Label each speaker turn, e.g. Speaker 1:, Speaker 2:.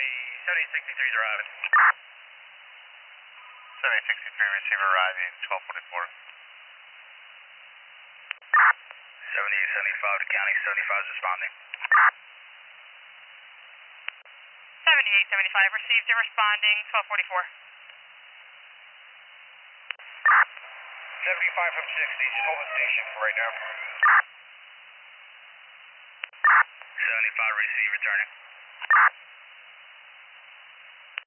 Speaker 1: 7063 is arriving. 7063 receiver arriving, 1244. 7875 to county, 75 is responding.
Speaker 2: 7875 received and responding, 1244.
Speaker 1: 75 from 60, just hold the station for right now. 75 receive, returning.